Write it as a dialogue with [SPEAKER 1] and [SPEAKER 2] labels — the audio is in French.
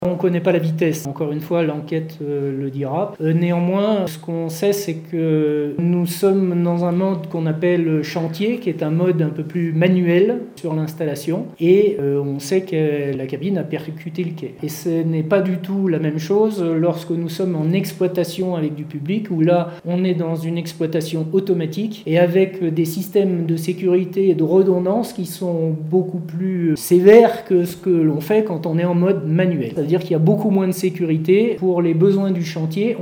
[SPEAKER 1] On ne connaît pas la vitesse, encore une fois l'enquête le dira. Néanmoins, ce qu'on sait c'est que nous sommes dans un mode qu'on appelle chantier, qui est un mode un peu plus manuel sur l'installation, et on sait que la cabine a percuté le quai. Et ce n'est pas du tout la même chose lorsque nous sommes en exploitation avec du public, où là on est dans une exploitation automatique et avec des systèmes de sécurité et de redondance qui sont beaucoup plus sévères que ce que l'on fait quand on est en mode manuel. C'est-à-dire qu'il y a beaucoup moins de sécurité pour les besoins du chantier.